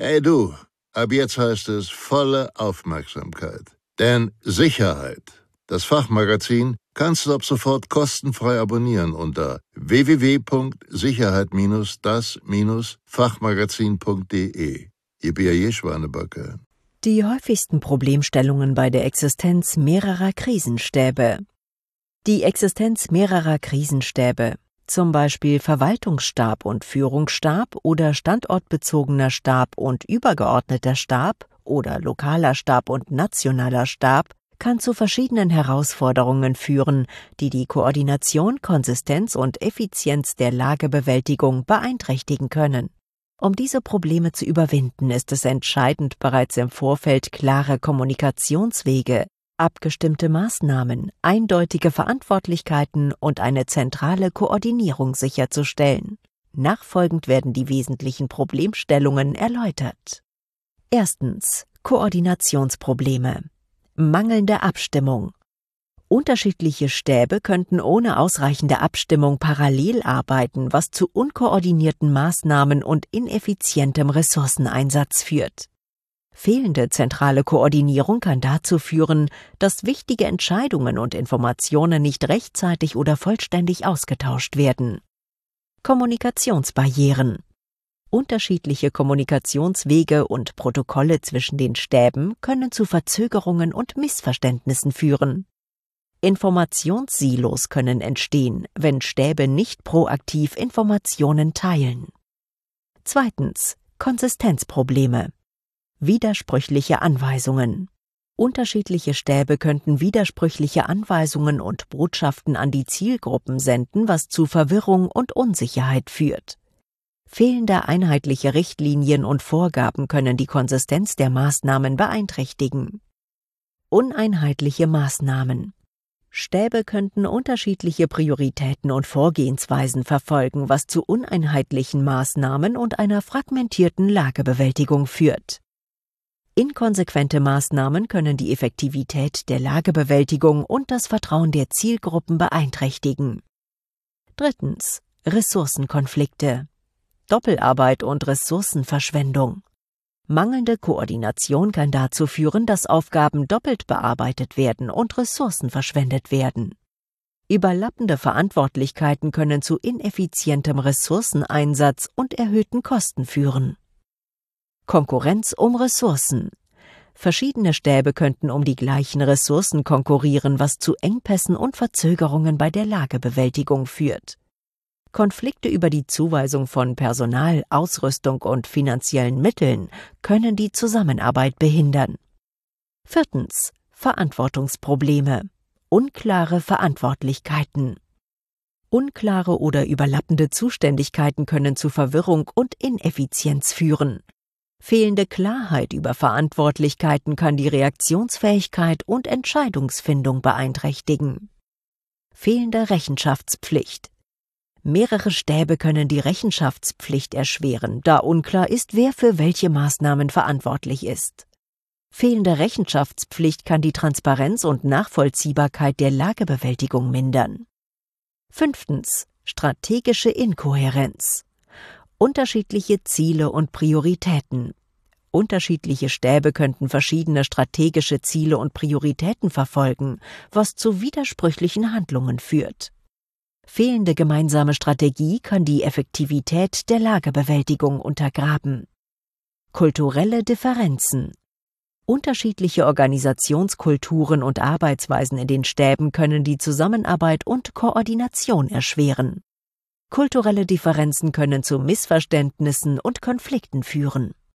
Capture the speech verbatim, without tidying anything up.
Hey du, ab jetzt heißt es volle Aufmerksamkeit. Denn Sicherheit, das Fachmagazin, kannst du ab sofort kostenfrei abonnieren unter w w w punkt sicherheit das Fachmagazin punkt de. Ich bin ja je Schwanebacke. Die häufigsten Problemstellungen bei der Existenz mehrerer Krisenstäbe. Die Existenz mehrerer Krisenstäbe, zum Beispiel Verwaltungsstab und Führungsstab oder standortbezogener Stab und übergeordneter Stab oder lokaler Stab und nationaler Stab, kann zu verschiedenen Herausforderungen führen, die die Koordination, Konsistenz und Effizienz der Lagebewältigung beeinträchtigen können. Um diese Probleme zu überwinden, ist es entscheidend, bereits im Vorfeld klare Kommunikationswege, abgestimmte Maßnahmen, eindeutige Verantwortlichkeiten und eine zentrale Koordinierung sicherzustellen. Nachfolgend werden die wesentlichen Problemstellungen erläutert. Erstens. Koordinationsprobleme. Mangelnde Abstimmung. Unterschiedliche Stäbe könnten ohne ausreichende Abstimmung parallel arbeiten, was zu unkoordinierten Maßnahmen und ineffizientem Ressourceneinsatz führt. Fehlende zentrale Koordinierung kann dazu führen, dass wichtige Entscheidungen und Informationen nicht rechtzeitig oder vollständig ausgetauscht werden. Kommunikationsbarrieren. Unterschiedliche Kommunikationswege und Protokolle zwischen den Stäben können zu Verzögerungen und Missverständnissen führen. Informationssilos können entstehen, wenn Stäbe nicht proaktiv Informationen teilen. Zweitens. Konsistenzprobleme. Widersprüchliche Anweisungen. Unterschiedliche Stäbe könnten widersprüchliche Anweisungen und Botschaften an die Zielgruppen senden, was zu Verwirrung und Unsicherheit führt. Fehlende einheitliche Richtlinien und Vorgaben können die Konsistenz der Maßnahmen beeinträchtigen. Uneinheitliche Maßnahmen. Stäbe könnten unterschiedliche Prioritäten und Vorgehensweisen verfolgen, was zu uneinheitlichen Maßnahmen und einer fragmentierten Lagebewältigung führt. Inkonsequente Maßnahmen können die Effektivität der Lagebewältigung und das Vertrauen der Zielgruppen beeinträchtigen. Drittens. Ressourcenkonflikte. Doppelarbeit und Ressourcenverschwendung. Mangelnde Koordination kann dazu führen, dass Aufgaben doppelt bearbeitet werden und Ressourcen verschwendet werden. Überlappende Verantwortlichkeiten können zu ineffizientem Ressourceneinsatz und erhöhten Kosten führen. Konkurrenz um Ressourcen. Verschiedene Stäbe könnten um die gleichen Ressourcen konkurrieren, was zu Engpässen und Verzögerungen bei der Lagebewältigung führt. Konflikte über die Zuweisung von Personal, Ausrüstung und finanziellen Mitteln können die Zusammenarbeit behindern. Viertens. Verantwortungsprobleme. Unklare Verantwortlichkeiten. Unklare oder überlappende Zuständigkeiten können zu Verwirrung und Ineffizienz führen. Fehlende Klarheit über Verantwortlichkeiten kann die Reaktionsfähigkeit und Entscheidungsfindung beeinträchtigen. Fehlende Rechenschaftspflicht. Mehrere Stäbe können die Rechenschaftspflicht erschweren, da unklar ist, wer für welche Maßnahmen verantwortlich ist. Fehlende Rechenschaftspflicht kann die Transparenz und Nachvollziehbarkeit der Lagebewältigung mindern. Fünftens. Strategische Inkohärenz. Unterschiedliche Ziele und Prioritäten. Unterschiedliche Stäbe könnten verschiedene strategische Ziele und Prioritäten verfolgen, was zu widersprüchlichen Handlungen führt. Fehlende gemeinsame Strategie kann die Effektivität der Lagebewältigung untergraben. Kulturelle Differenzen. Unterschiedliche Organisationskulturen und Arbeitsweisen in den Stäben können die Zusammenarbeit und Koordination erschweren. Kulturelle Differenzen können zu Missverständnissen und Konflikten führen.